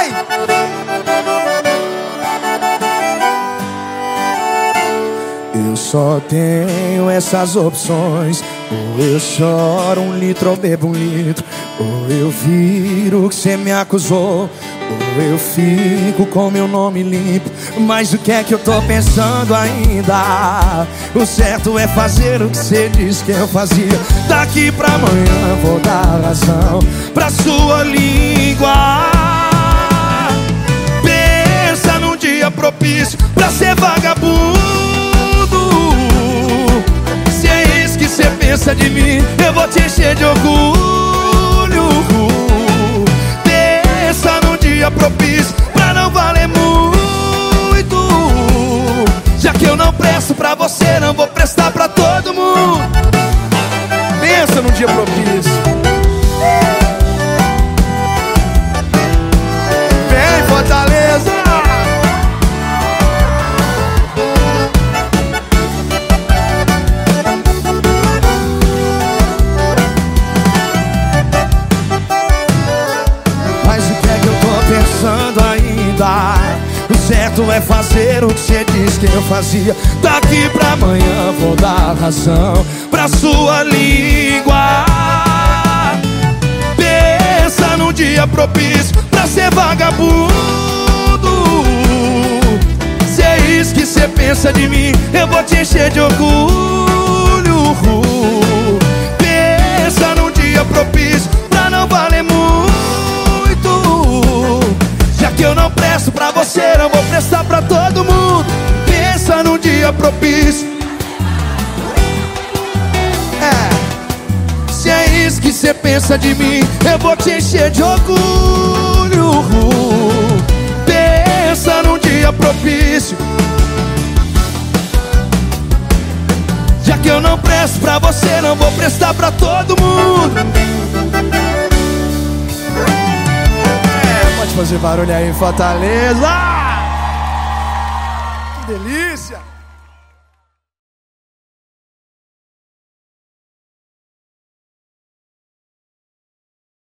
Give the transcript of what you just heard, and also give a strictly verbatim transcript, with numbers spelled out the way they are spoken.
Vai! Eu só tenho essas opções: ou eu choro um litro ou bebo um litro, ou eu viro que cê me acusou, ou eu fico com meu nome limpo. Mas o que é que eu tô pensando ainda? O certo é fazer o que cê disse que eu fazia. Daqui pra amanhã vou dar razão pra sua língua. Pensa num dia propício pra ser vagabundo. Se é isso que cê pensa de mim, eu vou te encher de orgulho. Pensa num dia propício pra não valer muito. Já que eu não presto pra você, não vou prestar pra todo mundo. Pensa num dia propício. Vem, Fortaleza! Mas o que é que eu tô pensando ainda? O certo é fazer o que cê disse que eu fazia. Daqui pra amanhã vou dar razão pra sua língua. Pensa num dia propício pra ser vagabundo. Se é isso que cê pensa de mim, eu vou te encher de orgulho. Pensa num dia propício pra não valer muito. Já que eu não presto pra você, não vou prestar pra todo mundo. Pensa num dia propício. É, se é isso que cê pensa de mim, eu vou te encher de orgulho. Pensa num dia propício. Já que eu não presto pra você, não vou prestar pra todo mundo. Pode fazer barulho aí em Fortaleza. Que delícia!